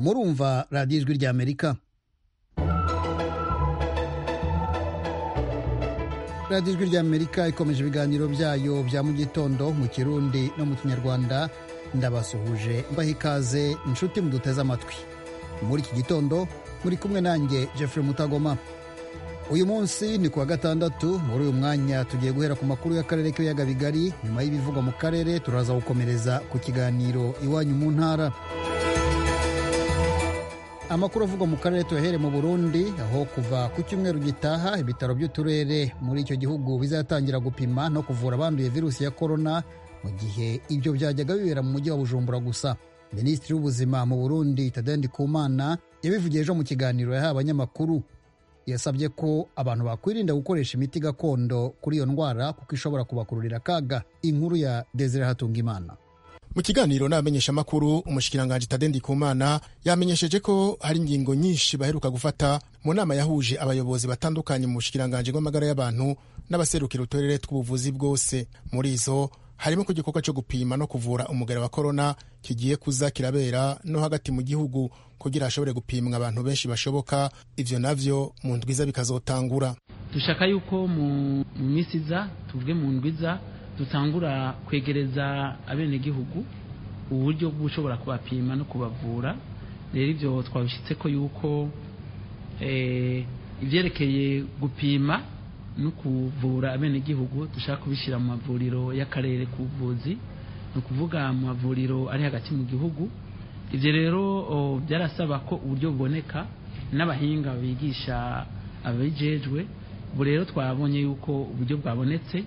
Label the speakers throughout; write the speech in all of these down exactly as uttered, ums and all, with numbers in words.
Speaker 1: murumva radiyo ijwi ry'Amerika. radiyo ijwi ry'Amerika ikomeje ibiganiro byayo bya mu gitondo mu Kirundi no mu Kinyarwanda. Ndabasuhuje mbaha ikaze inshuti muduteze amatwi. Muri iki gitondo muri kumwe nanjye Jeffrey Mutagoma. Uyu munsi ni kuwa gatandatu. Muri uyu mwanya tugiye guhera ku makuru y'akarere k'ibiyaga bigari. Nyuma y'ibivugwa mu karere turaza gukomereza ku kiganiro iwanyu mu ntara. Amakuru avugwa mu karere tuyahere mu Burundi, aho kuva ku cyumweru gitaha ibitaro by'uturere muri icyo gihugu bizatangira gupima no kuvura abanduye virusi ya korona, mu gihe ibyo byajyaga bibera mu mujyi wa Bujumbura gusa. Minisitiri w'ubuzima mu Burundi Tadei Ndikumana yabivugiye ejo mu kiganiro yahaye abanyamakuru. Yasabye ko abantu bakwirinda gukoresha imiti gakondo kuri iyo ndwara kuko ishobora kubakururira akaga. Inkuru ya Desire Hatungimana.
Speaker 2: Mu kiganiro n'abamenyesha makuru, umushikiranganje Tadei Ndikumana yamenyesheje ko hari ingingo nyinshi baheruka gufata mu nama yahuje abayobozi batandukanye mu bushikiranganje bw'amagara y'abantu n'abaserukira uturere tw'ubuvuzi bwose. Muri izo harimo ku gikorwa cyo gupima no kuvura umugera wa korona kigiye kuza kirabera no hagati mu gihugu kugira ashobore gupimwa abantu benshi bashoboka. Ivyo navyo mu ndwiza bikazotangura.
Speaker 3: Dushaka yuko mu misiza tuvuge mu ndwiza dutangura kwegereza abene gihugu uburyo bw'ushobora kubapima no kubavura. Rero ivyo twabishitse ko yuko eh ivyerekeye gupima no kuvura abene gihugu dushaka kubishira mu mavuriro y'akarere k'ubuvuzi, no kuvuga mu mavuriro ari hagati mu gihugu. Ivyo rero byarasaba ko uburyo buboneka n'abahinga bigisha abijejwe. Ubu rero twabonye yuko uburyo bwabonetse.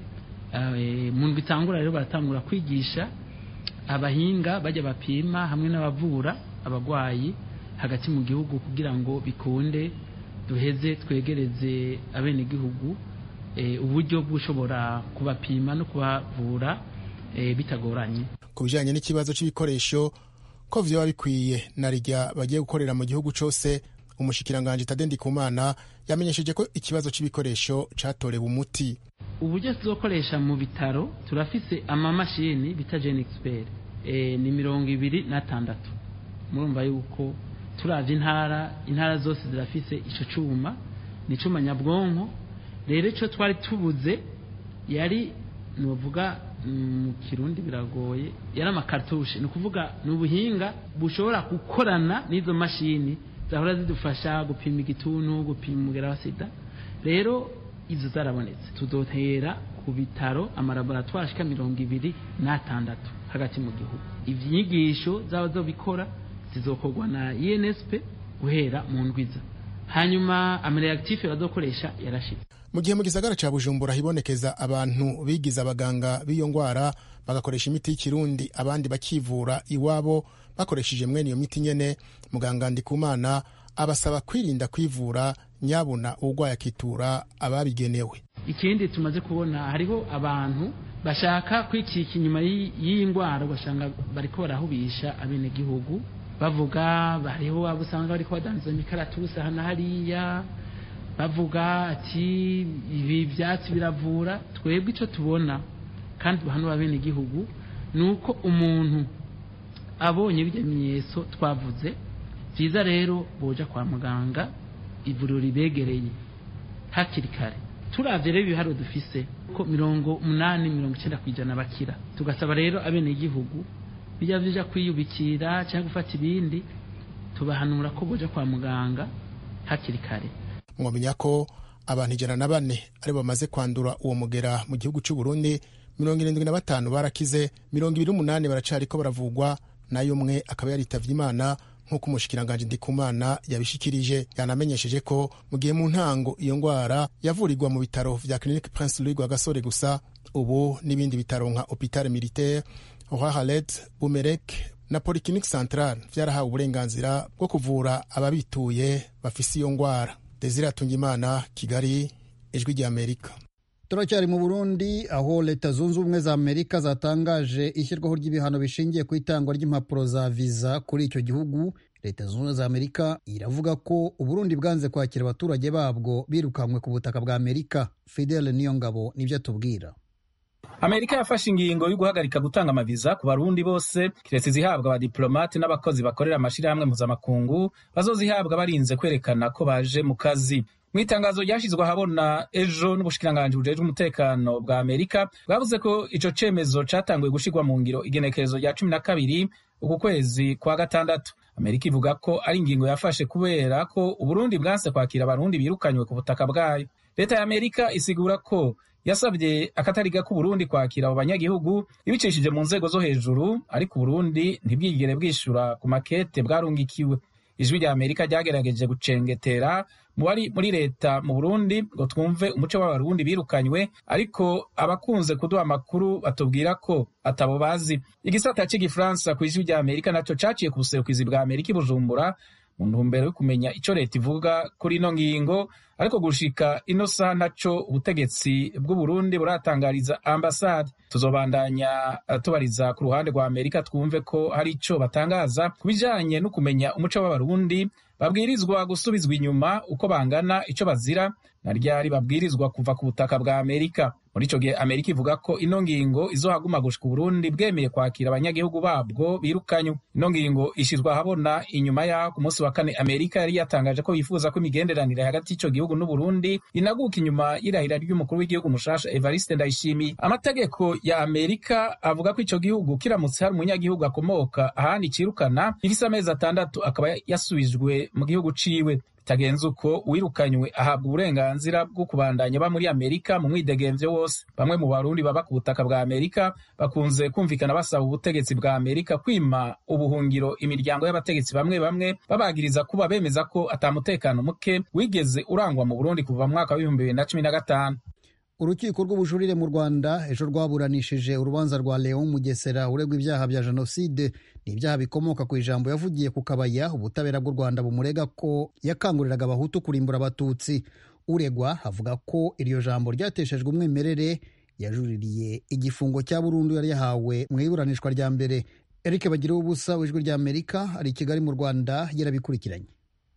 Speaker 3: Mu ndwi itangura rero baratangura kwigisha abahinga bajya bapima hamwe n'abavura abagwayi hagati mu gihugu kugira ngo bikunde duheze twegereze abene gihugu e, uburyo bw'ushobora kubapima no kubavura e, bitagoranye.
Speaker 2: Ku bijanye n'ikibazo c'ibikoresho ko vyoba bikwiye na rijya bagiye gukorera mu gihugu cose, umushikiranganje Tadei Ndikumana yamenyesheje ko ikibazo c'ibikoresho catorewe umuti.
Speaker 3: Uburyo tuzokoresha mu bitaro turafise amamashini bita Gen Expert e, ni mirongo ibiri na tandatu. Murumva yuko turavye intara intara zose zirafise ico cuma, ni cuma nyabwonko. Rero ico twari tubuze yari novuga mu Kirundi biragoye, yari amakartushe, ni kuvuga n'ubuhinga bushobora gukorana n'izo mashini zahora zidufasha gupima igituntu, gupima umugera wa sida. Rero izo zarabonetse. Tuzotera ku bitaro amalaboratoire ashika mirongo ibiri na tandatu hagati mu gihugu. Ivyigisho zaho zo bikora zizokorwa na I N S P guhera mu ndwiza. Hanyuma amareactif bazokoresha yarashitse.
Speaker 2: Mu gihe mu gisagara ca Bujumbura hibonekeza abantu bigiza abaganga b'iyo ngwara bagakoresha imiti y'ikirundi, abandi bakivura iwabo bakoresheje mwene iyo miti nyene, muganga Ndikumana abasaba kwirinda kwivura nyabuna urwaye akitura ababigenewe.
Speaker 3: Ikindi tumaze kubona hariho abantu bashaka kwikika inyuma y'iyi ngwara, bashanga bariko barahubisha abene gihugu bavuga bariho abusanga bariko badanza imikaratusi hana hariya bavuga ati ibi byatsi biravura. Twebwe ico tubona kandi hano abene gihugu nuko umuntu abonye ibimenyetso twavuze byiza rero boja kwa muganga ivuriro ribegereye hakiri kare. Turavye rero ibiharo dufise ko mirongo umunani mirongo icenda kwijana bakira. Tugasaba rero abene gihugu bijya bija kwiyubikira cyangwa gufata ibindi, tubahanura ko boja kwa muganga hakiri kare.
Speaker 2: Mwamenya ko abantu ijana na bane ari bamaze kwandura uwo mugera mu gihugu cy'u Burundi, mirongo irindwi na batanu barakize, mirongo ibiri n'umunani baracariko baravugwa, nayo umwe akaba yaritavye Imana nk'uko umushikiranganje Ndikumana yabishikirije. Yanamenyesheje ko mu gihe mu ntango iyo ngwara yavurirwa mu bitaro vya Clinique Prince Louis Rwagasore gusa, ubu n'ibindi bitaro nka Hôpital Militaire, Roi Khaled, Bumerek na Polyclinique Centrale vyarahawe uburenganzira bwo kuvura ababituye bafise iyo ngwara. Desire Hatungimana, Kigali, Ijwi ry'Amerika.
Speaker 1: Turacyari mu Burundi, aho Leta Zunze Ubumwe za Amerika zatangaje ishyirwaho ry'ibihano bishingiye ku itangwa ry'impapuro za viza kuri icyo gihugu. Leta Zunze Ubumwe za Amerika iravuga ko Uburundi bwanze kwakira abaturage babwo birukanywe ku butaka bwa Amerika. Fidel Niyongabo nibyo atubwira.
Speaker 4: Amerika yafashe ingingo yo guhagarika gutanga amaviza ku barundi bose kiretse zihabwa abadiplomate n'abakozi bakorera amashirahamwe mpuzamakungu bazozihabwa barinze kwerekana ko baje mu kazi. Mu itangazo ryashizwe ahabona ejo n'ubushikiranganji bujejwe umutekano bwa Amerika bwavuze ko ico cemezo catanguye gushirwa mu ngiro igenekerezo rya cumi na kabiri uku kwezi kwa gatandatu. Amerika ivuga ko ari ingingo yafashe kubera ko Uburundi bwanse kwakira abarundi birukanywe ku butaka bwayo. Leta ya Amerika isigura ko yasabye akatari gako Burundi kwakira abo banyagihugu ibicishije mu nzego zo hejuru, ariko Burundi ntibwigere bwishura ku makete bwarungikiwe. Ijwi rya Amerika ryagerageje gucengetera mu bari muri leta mu Burundi ngo twumve umuco w'abarundi birukanywe, ariko abakunze kuduha amakuru batubwira ko atabo bazi. Igisata c'igifaransa ku ijwi rya Amerika naco caciye ku buserukizi bwa Amerika i Bujumbura mu ntumbero yo kumenya ico leta ivuga kuri ino ngingo, ariko gushika ino saha naco ubutegetsi bw'u Burundi buratangariza ambasade. Tuzobandanya tubariza ku ruhande rwa Amerika twumve ko hari ico batangaza kubijanye no kumenya umuco w'abarundi babwirizwa gusubizwa inyuma uko bangana, ico bazira na ryari babwirizwa kuva ku butaka bwa Amerika. Muri ico gihe Amerika ivuga ko ino ngingo izohaguma gushika Burundi bwemeye kwakira abanyagihugu babwo birukanywe. Ino ngingo ishizwa ahabona inyuma yaho ku munsi wa kane Amerika yari yatangaje ko yifuza ko imigenderanire hagati y'ico gihugu n'u Burundi inaguka inyuma y'irahira ry'umukuru w'igihugu mushasha Evariste Ndayishimiye. Amategeko ya Amerika avuga ko ico gihugu kiramutse hari umunyagihugu akomoka ahandi cirukana ifise amezi atandatu akaba yasubijwe mu gihugu ciwe. Bitagenze uko uwirukanywe ahabwa uburenganzira bwo kubandanya ba muri Amerika mu mwidegemvyo wose. Bamwe mu Barundi baba ku butaka bwa Amerika bakunze kumvikana basaba ubutegetsi bwa Amerika kwima ubuhungiro imiryango y'abategetsi bamwe bamwe, babagiriza kuba bemeza ko atamutekano muke wigeze urangwa mu Burundi kuva mu mwaka w'ibihumbi bibiri na cumi na gatanu.
Speaker 1: Urukiko rw'ubujurire mu Rwanda ejo rwaburanishije urubanza rwa Leon Mugesera uregwa ibyaha bya jenoside n'ibyaha bikomoka ku ijambo yavugiye ku Kabaya. Ubutabera bw'u Rwanda bumurega ko yakanguriraga abahutu kurimbura abatutsi. Uregwa avuga ko iryo jambo ryateshejwe umwimerere, yajuririye igifungo cya burundu yari yahawe mu iburanishwa rya mbere. Eric Bagiruwubusa w'Ijwi rya Amerika ari i Kigali mu Rwanda yarabikurikiranye.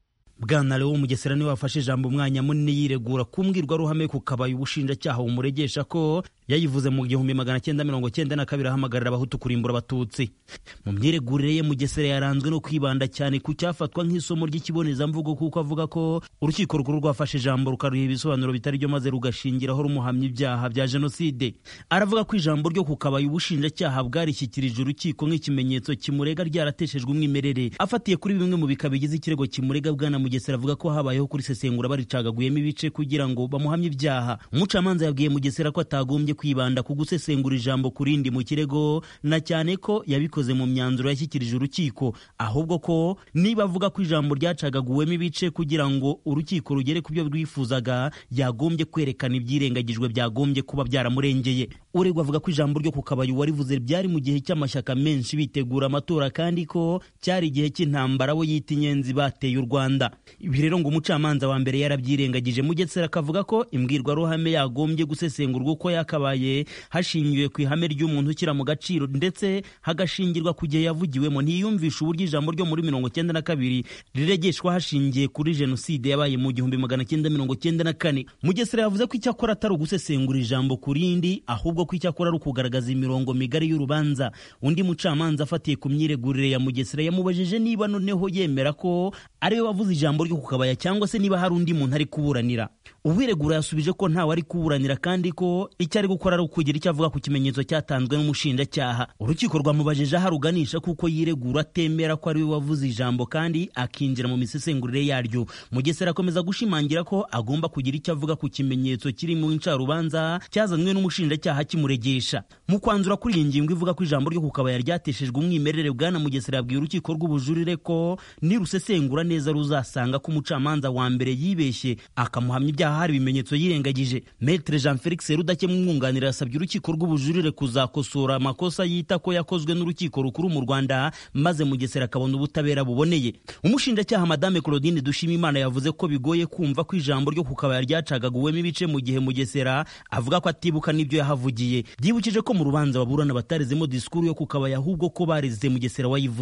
Speaker 5: Bwana Leon Mugesera niwe wafashe ijambo umwanya munini yiregura kumbwirwa ruhame ku Kabaya ubushinjacyaha bumuregesha ko yayivuze mu gihumbi magana cyenda mirongo cyenda na kabiri ahamagarira abahutu kurimbura abatutsi. Mu myiregurire ye Mugesera yaranzwe no kwibanda cyane ku cyafatwa nk'isomo ry'ikibonezamvugo, kuko avuga ko urukiko rukuru rwafashe ijambo rukaruha ibisobanuro bitari byo maze rugashingiraho rumuhamya ibyaha bya jenoside. Aravuga ko ijambo ryo ku Kabaya ubushinjacyaha bwarishyikirije urukiko nk'ikimenyetso kimurega ryarateshejwe umwimerere. Afatiye kuri bimwe mu bika bigize ikirego kimurega, Bwana Mugesera avuga ko habayeho kurisesengura baricagaguyemo ibice kugira ngo bamuhamye ibyaha. Umucamanza yabwiye Mugesera ko atagombye kwibanda ku gusesengura ijambo kurindi mu kirego, na cyane ko yabikoze mu myanzuro yashyikirije urukiko, ahubwo ko niba avuga ko ijambo ryacagaguwemo ibice kugira ngo urukiko rugere ku byo rwifuzaga, yagombye kwerekana ibyirengagijwe byagombye kuba byaramurengeye. Uregwa avuga ko ijambo ryo ku Kabaya warivuze byari mu gihe cy'amashyaka menshi bitegura amatora, kandi ko cyari igihe cy'intambara abo yita inyenzi bateye u Rwanda. Ibi rero ngo umucamanza wa mbere yarabyirengagije. Mugesera akavuga ko imbwirwaruhame yagombye gusesengurwa uko yakabaye hashingiwe ku ihame ry'umuntu ukira mu gaciro, ndetse hagashingirwa ku gihe yavugiwemo. Ntiyumvisha uburyo ijambo ryo muri mirongo cyenda na kabiri riregeshwa hashingiye kuri jenoside yabaye mu gihumbi magana cyenda mirongo cyenda na kane. Mugesera yavuze ko icyakora atari ugusesengura ijambo kurindi, ahubwo ko icyakora ari ukugaragaza imirongo migari y'urubanza. Undi mucamanza afatiye ku myiregurire ya Mugesera yamubajije niba noneho yemera ko ariwe wavuze ijambo ryo ku Kabaya cyangwa se niba hari undi muntu ari kuburanira. Uwiregura yasubije ko ntawe ari kuburanira, kandi ko icyo ari gukora ari ukugira icyo avuga ku kimenyetso cyatanzwe n'umushinjacyaha. Urukiko rwamubajije aho aruganisha kuko yiregura atemera ko ariwe wavuze ijambo kandi akinjira mu misesengurire yaryo. Mugesera akomeza gushimangira ko agomba kugira icyo avuga ku kimenyetso kiri mu incarubanza cyazanwe n'umushinjacyaha kimuregesha. Mu kwanzura kuri iyi ngingo ivuga ko ijambo ryo ku Kabaya ryateshejwe umwimerere, Bwana Mugesera yabwiye urukiko rw'ubujurire ko nirusesengura neza ruzasanga ko umucamanza wa mbere yibeshye akamuhamya ibyaha hari ibimenyetso yirengagije. Maître Jean Felix Rudakemwa umwunganira yasabye urukiko rw'ubujurire kuzakosora amakosa yita ko yakozwe n'urukiko rukuru mu Rwanda, maze Mugesera akabona ubutabera buboneye. Umushinjacyaha Madame Claudine Dushimimana yavuze ko bigoye kumva ko ijambo ryo ku Kabaya ryacagaguwemo ibice mu gihe Mugesera avuga ko atibuka n'ibyo yahavugiye. Byibukije ko mu rubanza baburana batarezemo disikuru yo ku Kabaya, ahubwo ko bareze Mugesera wayivuze.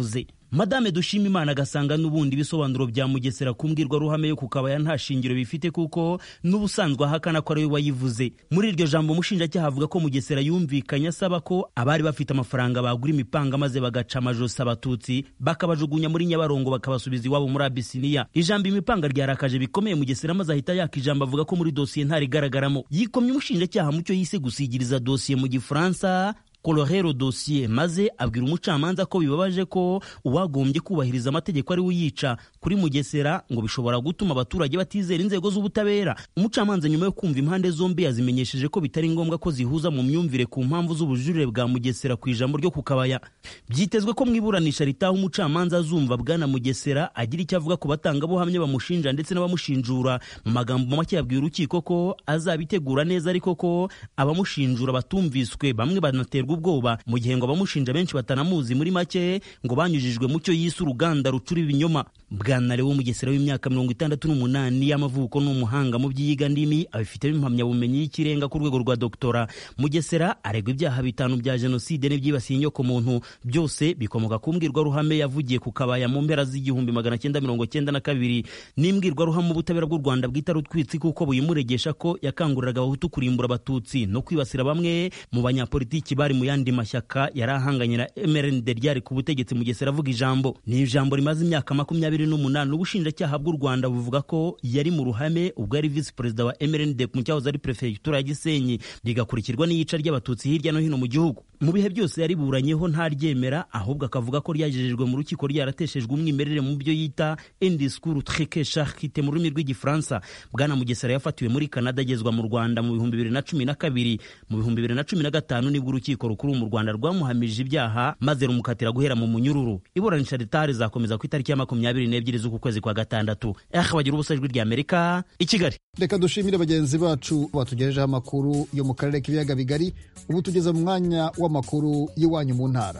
Speaker 5: Madame Dushimimana agasanga n'ubundi ibisobanuro bya Mugesera ku mbwirwaruhame yo ku Kabaya nta shingiro bifite kuko n'ubusanzwe ahakana ko ari we wayivuze. Muri iryo jambo umushinjacyaha avuga ko Mugesera yumvikanye asaba ko abari bafite amafaranga bagura imipanga maze bagaca amajosi abatutsi bakabajugunya muri Nyabarongo bakabasubiza iwabo muri Abisiniya. Ijambo imipanga ryarakaje bikomeye Mugesera maze ahita yaka ijambo avuga ko muri dosiye ntarigaragaramo. Yikomye umushinjacyaha mucyo yise gusigiriza dosiye mu Gifaransa Colorero dossier, maze abwira umucamanza ko bibabaje ko uwagombye kubahiriza amategeko ari uyica kuri Mugesera ngo bishobora gutuma abaturage batizera inzego z'ubutabera. Umucamanza nyuma yo kumva impande zombi yazimenyesheje ko bitari ngombwa ko zihuza mu myumvire ku mpamvu z'ubujurire bwa Mugesera ku ijambo ryo ku Kabaya. Byitezwe ko mwiburanisha ritaho umucamanza azumva bwana Mugesera agira icyo avuga ku batanga buhamya bamushinja ndetse n'abamushinjura. Mu magambo make yabwiye urukiko ko azabitegura neza ariko ko abamushinjura batumviswe, bamwe banaterwa ubwoba mu gihe ngo abamushinja benshi batanamuzi. Muri make ngo banyujijwe mu cyo yise uruganda rucura ibinyoma. Bwana Leo Mugesera w'imyaka mirongo itandatu n'umunani y'amavuko n'umuhanga mu by'iyiga ndimi, abifite impamyabumenyi y'ikirenga ku rwego rwa doktora. Mugesera aregwa ibyaha bitanu bya jenoside n'ibyibasiye inyoko muntu, byose bikomoka ku mbwirwaruhame yavugiye ku Kabaya mu mpera z'igihumbi magana cyenda mirongo cyenda na kabiri. N'imbwirwaruhame ubutabera bw'u Rwanda bwita rutwitsi kuko buyimuregesha ko yakanguriraga abahutu kurimbura abatutsi no kwibasira bamwe mu banyapolitiki bari mu yandi mashyaka yari ahanganye na M R N D ryari ku butegetsi. Mugesera avuga ijambo ni ijambo rimaze imyaka makumyabiri n'umunani. Ubushinjacyaha bw'u Rwanda buvuga ko yari mu ruhame ubwo ari visi perezida wa M R N D mu cyahoze ari prefecture ya Gisenyi, bigakurikirwa n'iyica ry'abatutsi hirya no hino mu gihugu. Mu bihe byose yariburanyeho ntaryemera, ahubwo akavuga ko ryagejejwe mu rukiko ryarateshejwe umwimerere mu byo yita indiscours très charité mu rurimi rw'igifaransa. Bwana Mugesera yafatiwe muri Canada agezwa mu Rwanda mu bihumbi bibiri na cumi na kabiri. Mu bihumbi bibiri na cumi na gatanu nibwo urukiko rukuru mu Rwanda rwamuhamije ibyaha maze rumukatira guhera mu munyururu. Iburanisha ritari zakomeza ku itariki ya makumyabiri n'ebyiri z'uku kwezi kwa gatandatu. Eh bagira ubusa ijwi rya Amerika i Kigali.
Speaker 1: Reka dushimire bagenzi bacu batugejejeho amakuru yo mu karere k'ibiyaga bigari. Ubu tugeze mu mwanya w'amakuru y'iwanyu mu ntara.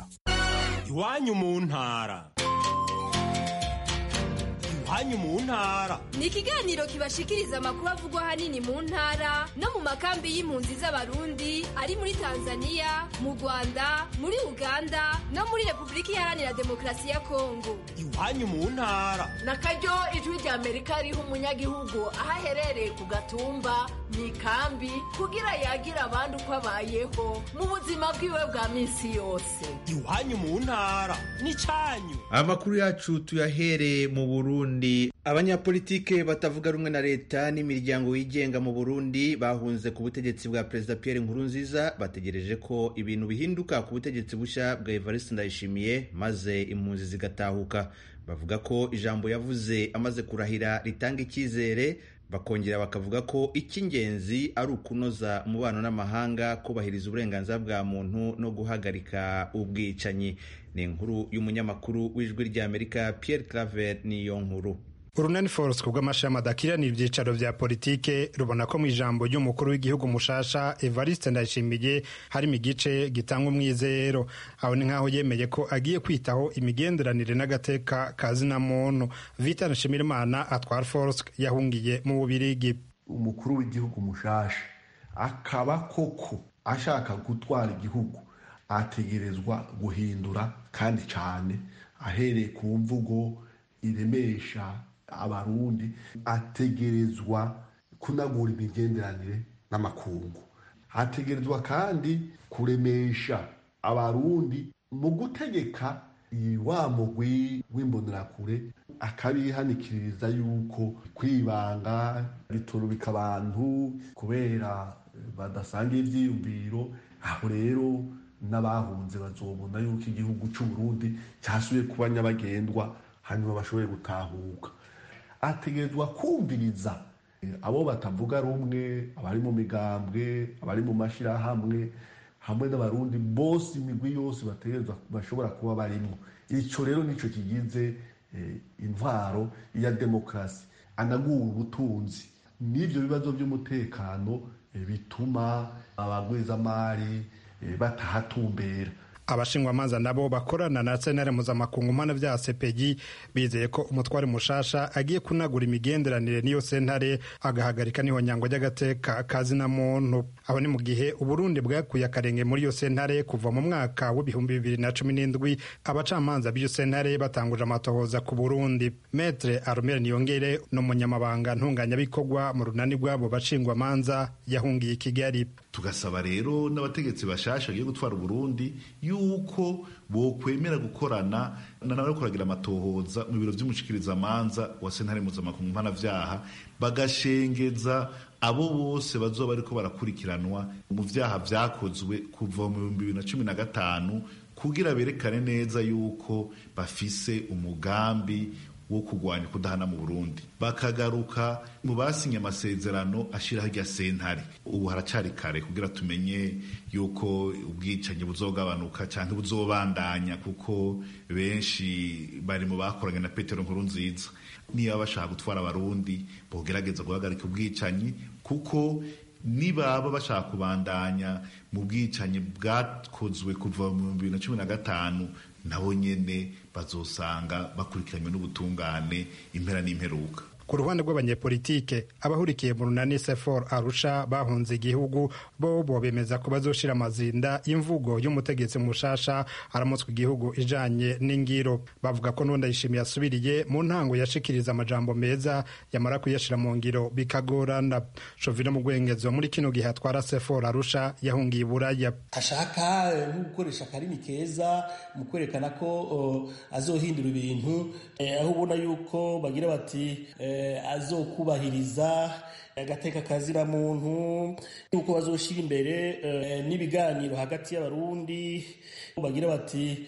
Speaker 6: Iwanyu mu ntara. Iwanyu mu ntara
Speaker 7: ni ikiganiro kibashikiriza amakuru avugwa hanini mu ntara no mu makambi y'impunzi z'abarundi ari muri Tanzania, mu Rwanda, muri Uganda no muri Repubulika Iharanira Demokarasi ya Kongo.
Speaker 6: Iwanyu mu ntara
Speaker 8: nakaryo ijwi rya Amerika riha umunyagihugu aho aherereye ku gatumba mu ikambi kugira yagira abandi uko abayeho mu buzima bwiwe bwa minsi yose.
Speaker 6: Iwanyu mu ntara ni cyanyu.
Speaker 9: Amakuru yacu tuyahere mu Burundi. Abanyapolitike batavuga rumwe na leta n'imiryango yigenga mu Burundi bahunze ku butegetsi bwa Perezida Pierre Nkurunziza bategereje ko ibintu bihinduka ku butegetsi bushya bwa Evariste Ndayishimiye maze impunzi zigatahuka. Bavuga ko ijambo yavuze amaze kurahira ritanga icyizere, bakongera bakavuga ko icy'ingenzi ari ukunoza umubano n'amahanga, kubahiriza uburenganzira bwa muntu no guhagarika ubwicanyi. Ni inkuru y'umunyamakuru w'ijwi rya Amerika Pierre Claver niyo nkuru.
Speaker 10: Urunani Force kubw'amashami adakira ni ibyicaro vya politike rubona ko mu ijambo ry'umukuru w'igihugu mushasha Evariste Ndayishimiye harimo igice gitanga umwizero. Aho ni nkaho yemeye ko agiye kwitaho imigenderanire n'agateka kazina muntu. Vital Nshimirimana atwara Force yahungiye mu Bubirigi.
Speaker 11: Umukuru w'igihugu mushasha akaba koko ashaka gutwara igihugu ategerezwa guhindura kandi cyane, ahereye ku mvugo iremesha abarundi, ategerezwa kunagura imigenderanire n'amakungu, ategerezwa kandi kuremesha abarundi mu gutegeka wa mugwi w'imbonerakure, akabihanikiriza yuko kwibanga biturubika abantu kubera badasanga ivyiyumviro. Aho rero n'abahunze bazobona yuko igihugu cy'u Burundi cyasubiye kuba nyabagendwa, hanyuma bashoboye gutahuka. Ategerezwa kumviriza abo batavuga rumwe, abari mu migambwe, abari mu mashirahamwe, hamwe n'abarundi bose, imigwi yose bategerezwa bashobora kuba barimo. Ico rero nico kigize eh, intwaro ya demokrasi. Anagura ubutunzi n'ivyo bibazo by'umutekano eh, bituma abagweza mari eh, batahatumbera.
Speaker 10: abashingwamanza nabo bakorana na sentare mpuzamakungu mpanavyaha C P G bizeye ko umutware mushasha agiye kunagura imigenderanire n'iyo sentare agahagarika n'ihonyangwa ry'agateka kazina muntu. Aho ni mu gihe Uburundi bwakuye akarenge muri iyo sentare kuva mu mwaka w'ibihumbi bibiri na cumi n'indwi abacamanza b'iyo sentare batanguje amatohoza ku Burundi. Maître Armel Niyongere n'umunyamabanga ntunganyabikorwa mu runani rw'abo bashingwamanza yahungiye i Kigali.
Speaker 12: Tugasaba rero n'abategetsi bashasha bagiye gutwara Burundi yuko bokwemera gukorana nanawe kuragira amatohoza mu biro vy'umushikirizamanza wa sentare mpuzamakungu mpanavyaha bagashengeza abo bose bazoba bariko barakurikiranwa mu vyaha vyakozwe kuva mu bihumbi bibiri na cumi na gatanu kugira berekane neza yuko bafise umugambi wo kugwanya kudahana mu Burundi, bakagaruka mu basinye amasezerano ashiraho irya sentare. Ubu haracari kare kugira tumenye yuko ubwicanyi buzogabanuka canke buzobandanya, kuko benshi bari mu bakoranye na Petero Nkurunziza. Niba bashaka gutwara abarundi bogerageza guhagarika ubwicanyi, kuko nibaba bashaka kubandanya mu bwicanyi bwakozwe kuva mu bibiri na cumi na gatanu nabo nyene bazosanga bakurikiranywe n'ubutungane impera n'imperuka.
Speaker 10: Ku ruhande rw'abanyepolitike abahurikiye mu runani Sefor Arusha bahunze igihugu bo bo bemeza ko bazoshira amazinda imvugo y'umutegetsi mushasha aramutswe igihugu ijanye n'ingiro. Bavuga ko nonda yishimiye asubiriye mu ntango yashikiriza amajambo meza yamara kuyashira mu ngiro bikagorana. Shovino mu gwengezo muri kino gihe atwara Sefor Arusha yahungiye Buraya.
Speaker 13: Ashaka gukoresha karimi keza mu kwerekana ko uh, azohindura ibintu eh, aho ubona yuko bagira bati eh, azokubahiriza agateka kazira muntu, yuko bazoshira imbere uh, n'ibiganiro hagati y'abarundi, bagira bati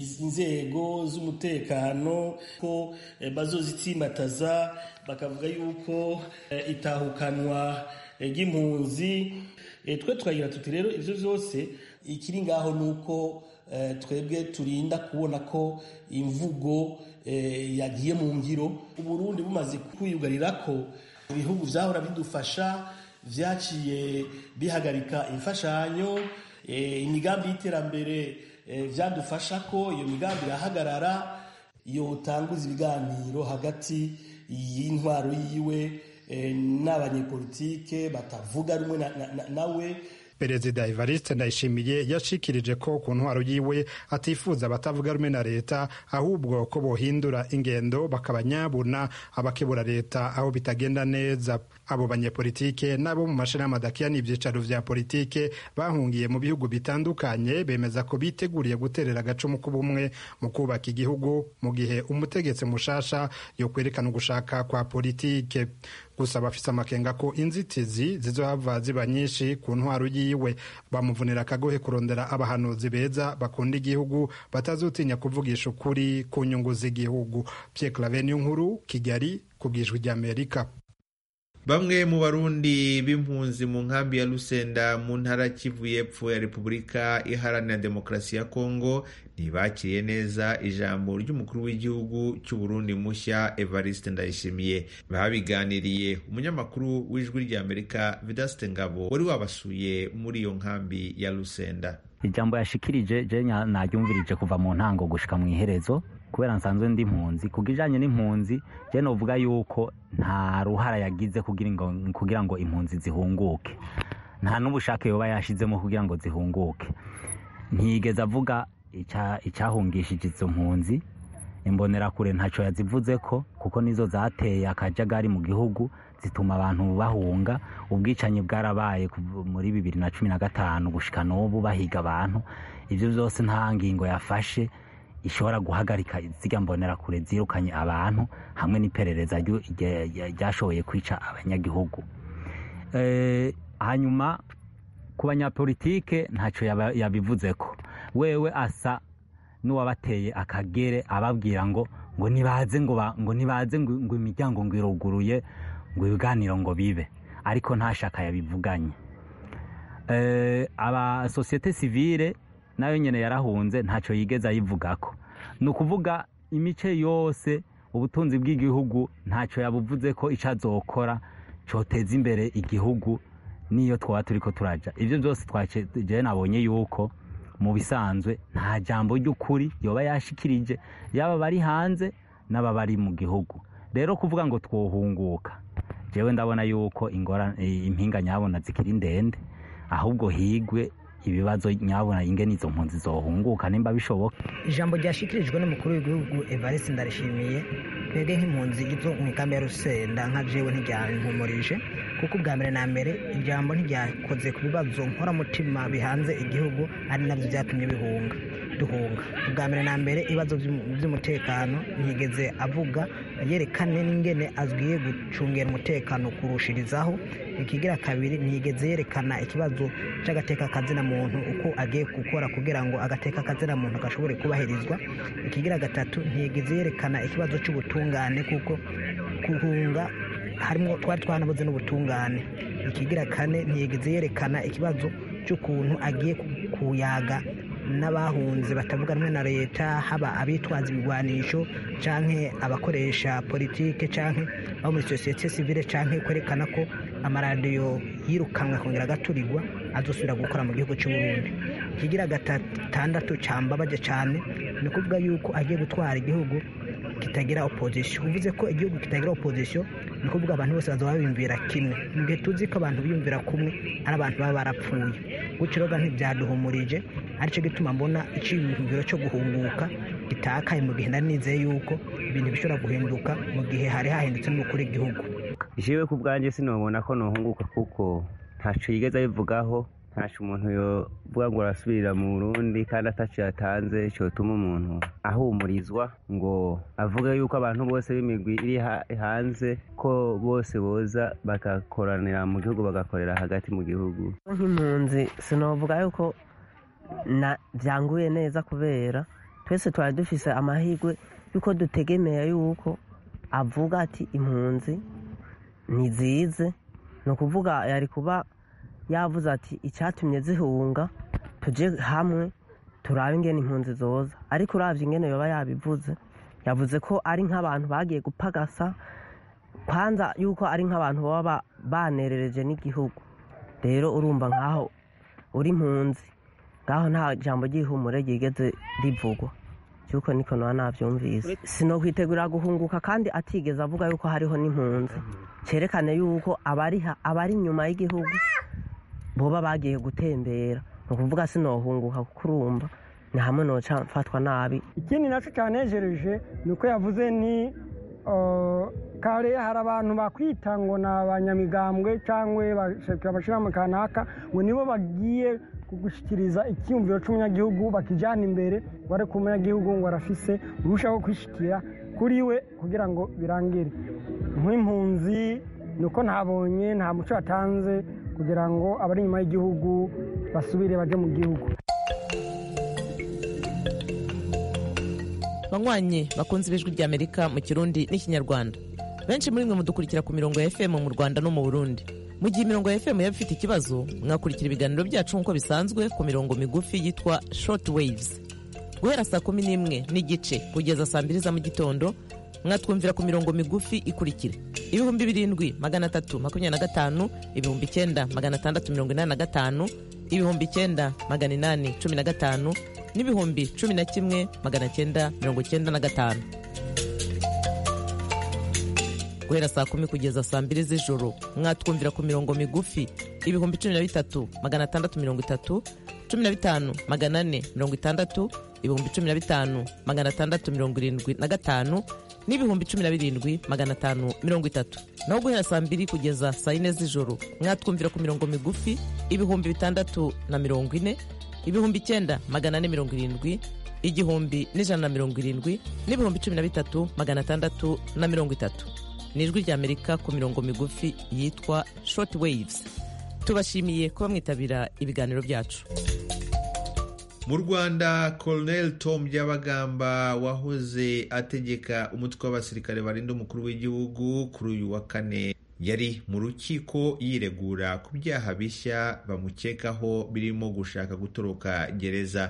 Speaker 13: inzego z'umutekano ko uh, bazozitsimbataza, bakavuga yuko uh, itahukanwa ry'impunzi. uh, twe tukagira tuti rero ivyo vyose ikiri ngaho nuko uh, twebwe turinda kubona ko imvugo eh, yagiye mu ngiro. Uburundi bumaze kwiyugarira ko ibihugu vyahora bidufasha vyaciye bihagarika imfashanyo, eh, imigambi y'iterambere eh, vyadufasha ko iyo migambi irahagarara. Iyo utanguza ibiganiro hagati y'intwaro yiwe eh, n'abanyepolitike batavuga rumwe na, na, na, nawe.
Speaker 10: Perezida Evariste Ndayishimiye yashikirije ko ku ntwaro yiwe atifuza abatavuga rumwe na leta, ahubwo ko bohindura ingendo bakabanyabuna abakebura leta aho bitagenda neza. Abo banyepolitike nabo mu mashirahamwe adakiya n'ivyicaro vya politike bahungiye mu bihugu bitandukanye bemeza ko biteguriye guterera agacumu k'ubumwe mu kubaka igihugu mu gihe umutegetsi mushasha yo kwerekana ugushaka kwa politike. Gusa bafise amakenga ko inzitizi zizohava ziba nyinshi ku ntwaro yiwe. Bamuvunira akagohe kurondera abahanuzi beza bakunda igihugu batazotinya kuvugisha ukuri ku nyungu z'igihugu. Pierre Claver Nkuru, Kigali, kubw'ijwi ry'Amerika.
Speaker 9: Bamwe mu Barundi b'impunzi mu nkambi ya Lusenda mu ntara Kivu y'Epfo ya Repubulika Iharanira Demokarasi ya Kongo ntibakiriye neza ijambo ry'umukuru w'igihugu cy'u Burundi mushya Evariste Ndayishimiye. Babiganiriye umunyamakuru w'ijwi ry'Amerika Vedaste Ngabo wari wabasuye muri iyo nkambi ya Lusenda.
Speaker 14: Ijambo yashikirije je naryumvirije kuva mu ntango gushika mu iherezo, kubera nsanzwe ndi impunzi. Kugijanye n'impunzi je novuga yuko nta ruhara yagize kugira ngo kugira ngo impunzi zihunguke, nta n'ubushake yoba yashizemo kugira ngo zihunguke. Ntiyigeze avuga ica icyahungishije izo mpunzi. Imbonera kure ntaco yazivuze ko, kuko nizo zateye akajagari mu gihugu zituma abantu bahunga. Ubwicanyi bwarabaye muri bibiri na cumi na gatanu gushika n'ubu bahiga abantu. Ivyo vyose nta ngingo yafashe ishobora guhagarika iziga mbonera kure zirukanye abantu hamwe n'iperereza ryashoboye kwica abanyagihugu. Eh, hanyuma ku banyapolitike ntaco yabivuze ko. Wewe asa n'uwabateye akagere ababwira ngo ngo nibaze ngo ngo nibaze ngo imiryango ngo iruguruye ngo ibiganiro ngo bibe, ariko nta shaka yabivuganye. Eh, aba societe civile nayo nyene yarahunze ntaco yigeza ayivugako. Nukuvuga imice yose ubutunzi bw'igihugu ntaco yabuvuze ko icazokora coteza imbere igihugu niyo twa turiko turaja. Ivyo byose twaje nabonye yuko mu bisanzwe nta jambo ry'ukuri yoba yashikirije yaba bari hanze n'aba bari mu gihugu. Rero kuvuga ngo twohunguka, jewe ndabona yuko ingora impinga nyabona zikiri ndende, ahubwo higwe ibibazo nyabona ingene izo mpunzi zohunguka nimba bishoboka.
Speaker 15: Ijambo ryashikirijwe n'umukuru w'igihugu Evariste Ndayishimiye twebwe nk'impunzi izo mu ikambi ya Rusenda nka jewe ntiryankumurije, kuko ubwa mbere na mbere ijambo ntiryakoze ku bibazo nkoramutima bihanze igihugu, ari nabyo byatumye bihunga duhunga. Ubwa mbere na mbere ibibazo by'umutekano ntiyigeze avuga, yerekane n'ingene azwiye gucungera umutekano kurushirizaho. Ikigira kabiri ntiyigeze yerekana ikibazo cy'agateka kazina muntu uko agiye gukora kugira ngo agateka kazina muntu gashobore kubahirizwa. Ikigira gatatu ntiyigeze yerekana ikibazo cy'ubutungane, kuko kuhunga harimo twari twanabuze n'ubutungane. Ikigira kane ntiyigeze yerekana ikibazo cy'ukuntu agiye kuyaga n'abahunze batavuga rumwe na leta, haba abitwaza ibigwanisho canke abakoresha politike canke abo muri societe civile, canke kwerekana ko amaradiyo yirukanwe akongera agaturirwa azosubira gukora mu gihugu cy'u Burundi. Ikigira gatandatu cambabaje cane ni kuvuga yuko agiye gutwara igihugu kitagira opposition. Uvuze ko igihugu kitagira opposition ni kuvuga abantu bose bazoba biyumvira kimwe, mu gihe tuzi ko abantu biyumvira kumwe ari abantu baba barapfuye. Gutyo rero ntibyaduhumurije, aricyo gituma mbona iciyumviro cyo guhunguka gitakaye, mu gihe nari nizeye yuko ibintu bishobora guhinduka mu gihe hari hahindutse n'umukuru w'igihugu.
Speaker 16: Jewe ku bwanjye sinobona ko nohunguka, kuko ntaco yigeze abivugaho, ntaco umuntu yovuga ngo arasubirira mu Burundi kandi ataco yatanze cyotuma umuntu ahumurizwa ngo avuga yuko abantu bose b'imigwi iri hanze ko bose boza bagakoranira mu gihugu bagakorera hagati mu gihugu.
Speaker 17: Nk'impunzi sinovuga yuko na byanguye neza, kubera twese twari dufise amahirwe yuko dutegemeye yuko avuga ati impunzi ntizize, ni ukuvuga yari kuba yavuze ati icyatumye zihunga tuje hamwe turabe ingene impunzi zoza. Ariko uravye ingene yoba yabivuze, yavuze ko ari nk'abantu bagiye gupagasa, kwanza yuko ari nk'abantu baba banerereje n'igihugu. Rero urumva nkaho uri impunzi ngaho nta jambo ry'ihumure ryigeze rivugwa, cyuko niko noba navyumvise. Sinokwitegura guhunguka kandi atigeze avuga yuko hariho n'impunzi, cerekane yuko abari abari inyuma y'igihugu boba bagiye gutembera. Ni ukuvuga sinohunguka kuko urumva ni hamwe noca mfatwa nabi.
Speaker 18: Ikindi naco canejereje ni uko yavuze ni kare hari abantu bakwita ngo ni abanyamigambwe cyangwa abashirahamwe kanaka ngo nibo bagiye gushyikiriza icyiyumviro cy'umunyagihugu bakijyana imbere, wari ku munyagihugu ngo arafise urushaho kwishikira kuri we kugira ngo birangire. Nk'impunzi ni uko ntabonye nta muco yatanze kugira ngo abari inyuma y'igihugu basubire baje mu gihugu.
Speaker 19: Banywanyi bakunze ibijwi rya Amerika mu Kirundi n'Ikinyarwanda, benshi muri mwe mudukurikira ku mirongo ya F M mu Rwanda no mu Burundi. Mu gihe imirongo ya F M yaba ifite ikibazo, mwakurikira ibiganiro byacu nk'uko bisanzwe ku mirongo migufi yitwa short waves. Guhera saa kumi n'imwe n'igice kugeza saa mbiri za mu gitondo, mwatwumvira ku mirongo migufi ikurikira: ibihumbi birindwi magana atatu makumyabiri na gatanu, ibihumbi icyenda magana atandatu mirongo inani na gatanu, ibihumbi icyenda magana inani cumi na gatanu, n'ibihumbi cumi na kimwe magana cyenda mirongo cyenda na gatanu. Guhera saa kumi kugeza saa mbiri z'ijoro, mwatwumvira ku mirongo migufi ibihumbi cumi na bitatu magana atandatu mirongo itatu, cumi na bitanu magana ane mirongo itandatu, ibihumbi cumi na bitanu magana atandatu mirongo irindwi na gatanu, n'ibihumbi cumi na birindwi magana atanu mirongo itatu. Naho guhera saa mbiri kugeza saa yine z'ijoro, mwatwumvira ku mirongo migufi ibihumbi bitandatu na mirongo ine, ibihumbi icyenda magana ane mirongo irindwi, igihumbi n'ijana na mirongo irindwi, n'ibihumbi cumi na bitatu magana atandatu na mirongo itatu. Ni ijwi rya Amerika ku mirongo migufi yitwa short waves. Tubashimiye kuba mwitabira ibiganiro byacu.
Speaker 9: Mu Rwanda, Colonel Tom Byabagamba wahoze ategeka umutwe w'abasirikare barinda umukuru w'igihugu kuri uyu wa kane yari mu rukiko yiregura ku byaha bishya bamukekaho birimo gushaka gutoroka gereza.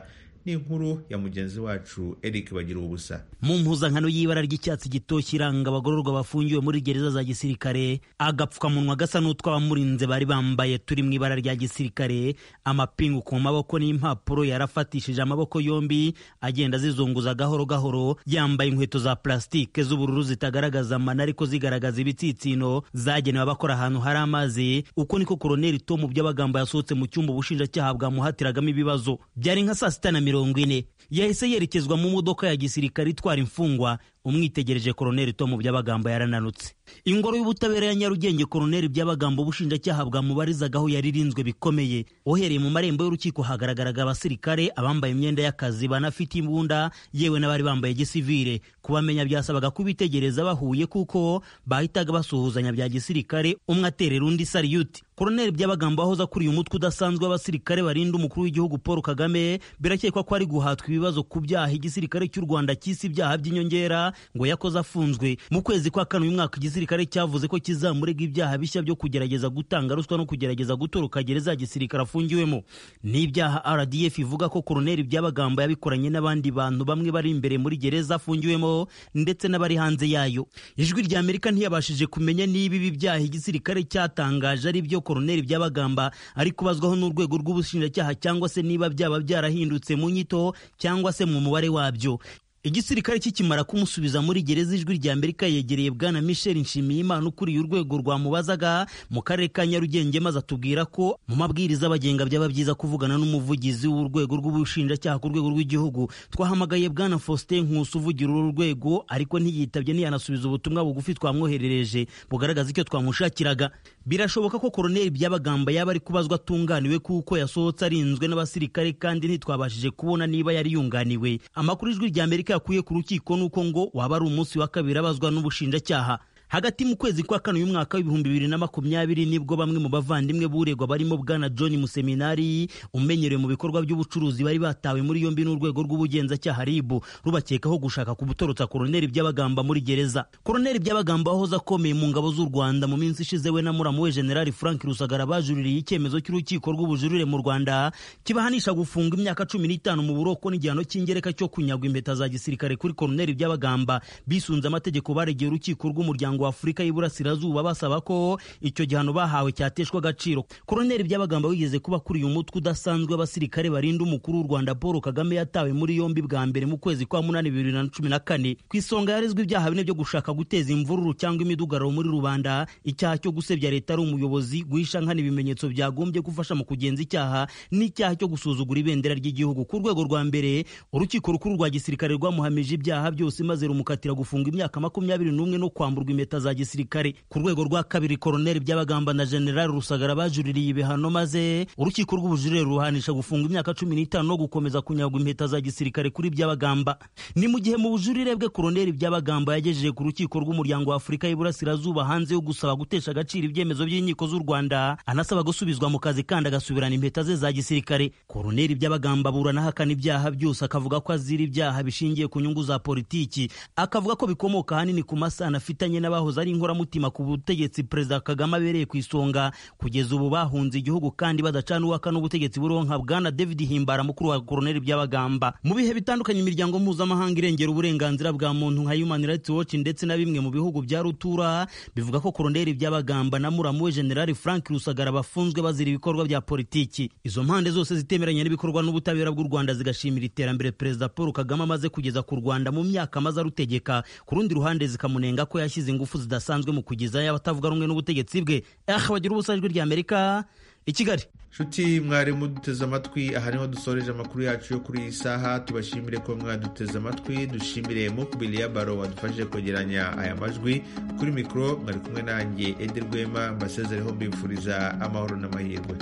Speaker 9: ni inkuru ya mugenzi wacu Eric Bagira ubusa.
Speaker 5: Mu mpuzankano y'ibara ry'icyatsi gitoshye iranga abagororwa bafungiwe muri gereza za gisirikare, agapfukamunwa gasa n'utw'abamurinze bari bambaye turi mu ibara rya gisirikare, amapingu ku maboko n'impapuro yarafatishije amaboko yombi agenda zizunguza gahoro gahoro, yambaye inkweto za plastike z'ubururu zitagaragaza amana ariko zigaragaza ibitsitsino zagenewe abakora ahantu hari amazi. Uko niko Koloneli Tom Byabagamba yasohotse mu cyumba ubushinjacyaha bwamuhatiragamo ibibazo. Byari nka saa sita na mirongo ine, yahise yerekezwa mu modoka ya gisirikare itwara imfungwa. Umwitegereje Koloneli Tom Byabagamba yarananutse. Ingoro y'ubutabera ya Nyarugenge Koloneli Byabagamba ubushinjacyaha bwamubarizagaho yaririnzwe bikomeye. Ohereye mu marembo y'urukiko hagaragaraga abasirikare, abambaye imyenda y'akazi, banafite imbunda, yewe n'abari bambaye gisivile. Kubamenya byasabaga kubitegereza bahuye kuko bahitaga basuhuzanya bya gisirikare, umwe aterera undi salute. Koloneli Byabagamba ahoza kuri uyu mutwe udasanzwe w'abasirikare barinda umukuru w'igihugu Paul Kagame, birakekwa ko ari guhatwa ibibazo ku byaha igisirikare cy'u Rwanda cy'isi ibyaha by'inyongera ngo yakoze afunzwe. Mu kwezi kwa kane uyu mwaka igisirikare cyavuze ko kizamurega ibyaha bishya byo kugerageza gutanga ruswa no kugerageza gutoroka gereza ya gisirikare afungiwemo. N'ibyaha R D F ivuga ko Koloneli Byabagamba yabikoranye n'abandi bantu bamwe bari imbere muri gereza afungiwemo ndetse n'abari hanze yayo. Ijwi rya Amerika ntiyabashije kumenya niba ibi byaha igisirikare cyatangaje ari byo Koloneli Byabagamba ari kubazwaho n'urwego rw'ubushinjacyaha cyangwa se niba byaba byarahindutse mu nyito cyangwa se mu mubare wabyo. Igisirikare kikimara kumusubiza muri gereza, ijwi rya Amerika yegereye bwana Michel Nshimiyimana ukuriye urwego rwamubazaga mu karere ka Nyarugenge, maze atubwira ko mu mabwiriza abagenga byaba byiza kuvugana n'umuvugizi w'urwego rw'ubushinjacyaha ku rwego rw'igihugu. Twahamagaye bwana Faustin Nkusi uvugira uru rwego ariko ntiyitabye, ntiyanasubiza ubutumwa bugufi twamwoherereje bugaragaza icyo twamushakiraga. Birashoboka ko Koloneli Byabagamba yaba ari kubazwa atunganiwe kuko yasohotse arinzwe n'abasirikare kandi ntitwabashije kubona niba yari yunganiwe. Amakuru ijwi rya Amerika yakuye ku rukiko nuko ngo waba ari umunsi wa kabiri abazwa n'ubushinjacyaha. Hagati mu kwezi kwa kane uyu mwaka w'ibihumbi bibiri na makumyabiri nibwo bamwe mu bavandimwe buregwa barimo bwana John Museminari umenyerewe mu bikorwa by'ubucuruzi bari batawe muri yombi n'urwego rw'ubugenzacyaha R I B rubakekaho gushaka kubutorotsa Koloneli Byabagamba muri gereza. Koloneli Byabagamba wahoze akomeye mu ngabo z'u Rwanda mu minsi ishize we na muramu we General Frank Rusagara bajuririye icyemezo cy'urukiko rw'ubujurire mu Rwanda kibahanisha gufunga imyaka cumi n'itanu mu buroko n'igihano cy'ingereka cyo kunyagwa impeta za gisirikare kuri Koloneli Byabagamba. Bisunze amategeko baregeye urukiko rw'umuryango wa Afurika y'Iburasirazuba basaba ko icyo gihano bahawe cyateshwa agaciro. Koloneli Byabagamba wigeze kuba kuri uyu mutwe udasanzwe abasirikare barinda umukuru w'u Rwanda Paul Kagame yatawe muri yombi bwa mbere mu kwezi kwa munani bibiri na cumi na kane. Ku isonga yarezwe ibyaha bine byo gushaka guteza imvururu cyangwa imidugararo muri rubanda, icyaha cyo gusebya leta ari umuyobozi, guhisha nkana ibimenyetso byagombye gufasha mu kugenza icyaha, n'icyaha cyo gusuzugura ibendera ry'igihugu. Ku rwego rwa mbere urukiko rukuru rwa gisirikare rwamuhamije ibyaha byose maze rumukatira gufunga imyaka makumyabiri n'umwe no kwamburwa impeta za gisirikare. Ku rwego rwa kabiri Koloneli Byabagamba na General Rusagara bajuririye ibihano maze urukiko rw'ubujurire ruhanisha gufunga imyaka cumi n'itanu no gukomeza kunyagwa impeta za gisirikare kuri Byabagamba. Ni mu gihe mu bujurire bwe Koloneli Byabagamba yagejeje ku rukiko rw'umuryango wa Afurika y'Iburasirazuba hanze yo gusaba gutesha agaciro ibyemezo by'inkiko z'u Rwanda, anasaba gusubizwa mu kazi kandi agasubirana impeta ze za gisirikare. Koloneli Byabagamba aburana ahakana ibyaha byose, akavuga ko azira ibyaha bishingiye ku nyungu za politiki, akavuga ko bikomoka ahanini ku masano afitanye n'abahoze ari inkoramutima ku butegetsi Perezida Kagame abereye ku isonga. Kugeza ubu bahunze igihugu kandi badacana uwaka n'ubutegetsi buronka bwana David Himbara mukuru wa Koloneli Byabagamba. Mu bihe bitandukanye imiryango mpuzamahanga irengera uburenganzira bwa muntu nka Human Rights Watch ndetse na bimwe mu bihugu bya rutura bivuga ko Koloneli Byabagamba na muramu we General Frank Rusagara bafunzwe bazira ibikorwa bya politiki. Izo mpande zose zitemeranya n'ibikorwa n'ubutabera bw'u Rwanda zigashimira iterambere Perezida Paul Kagame amaze kugeza ku Rwanda mu myaka amaze arutegeka. Ku rundi ruhande zikamunenga ko yashyize ingufu zidasanzwe mu kugizayo abatavuga rumwe n'ubutegetsi bwe. Ah, bagira ubusa ijwi rya Amerika i Kigali.
Speaker 9: Shuti mwari muduteze amatwi, aha niho dusoreje amakuru yacu yo kuri iyi saha. Tubashimire ko mwaduteze amatwi, dushimire Mukbili ya Baro wadufashije kwegeranya aya majwi. Kuri mikro mwari kumwe nanjye Edi Rwema, mbasezereho mbifuriza amahoro n'amahirwe.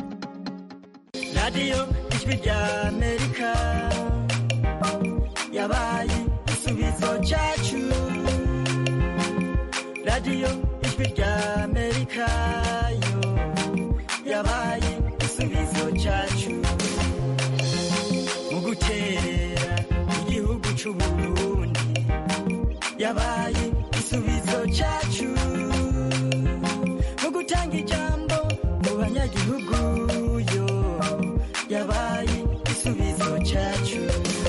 Speaker 20: Radio Ijwi rya Amerika yabaye igisubizo cyacu. Radio Ijwi rya Amerika yo yabaye igisubizo cyacu mu guterera igihugu cy'u Burundi, yabaye igisubizo cyacu mu gutanga ijambo mu banyagihugu yo yabaye igisubizo cyacu.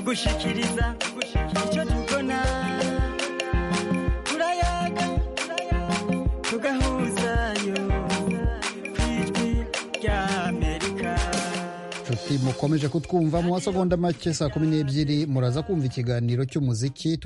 Speaker 20: gushikiriza icyo tubona turayaga tugahuzayo ku ijwi rya Amerika.
Speaker 1: nshuti mukomeje kutwumva mu masegonda make saa kumi n'ebyiri muraza kumva ikiganiro cy'umuziki